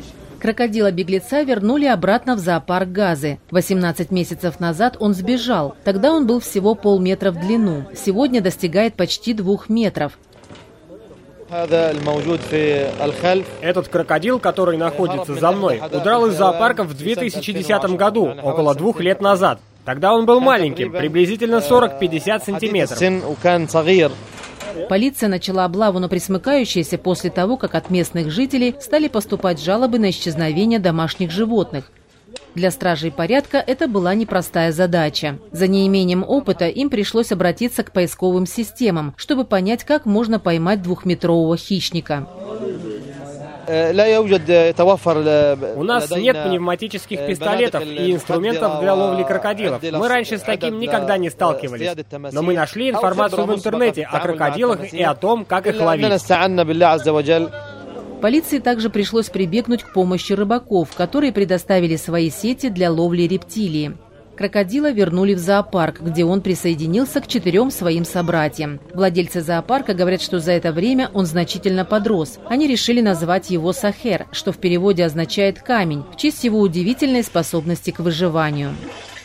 Крокодила-беглеца вернули обратно в зоопарк Газы. 18 месяцев назад он сбежал. Тогда он был всего полметра в длину. Сегодня достигает почти 2 метров. Этот крокодил, который находится за мной, удрал из зоопарка в 2010 году, около 2 лет назад. Тогда он был маленьким, приблизительно 40-50 сантиметров. Полиция начала облаву на пресмыкающиеся после того, как от местных жителей стали поступать жалобы на исчезновение домашних животных. Для стражей порядка это была непростая задача. За неимением опыта им пришлось обратиться к поисковым системам, чтобы понять, как можно поймать 2-метрового хищника. У нас нет пневматических пистолетов и инструментов для ловли крокодилов. Мы раньше с таким никогда не сталкивались. Но мы нашли информацию в интернете о крокодилах и о том, как их ловить. Полиции также пришлось прибегнуть к помощи рыбаков, которые предоставили свои сети для ловли рептилии. Крокодила вернули в зоопарк, где он присоединился к 4 своим собратьям. Владельцы зоопарка говорят, что за это время он значительно подрос. Они решили назвать его Сахер, что в переводе означает «камень», в честь его удивительной способности к выживанию.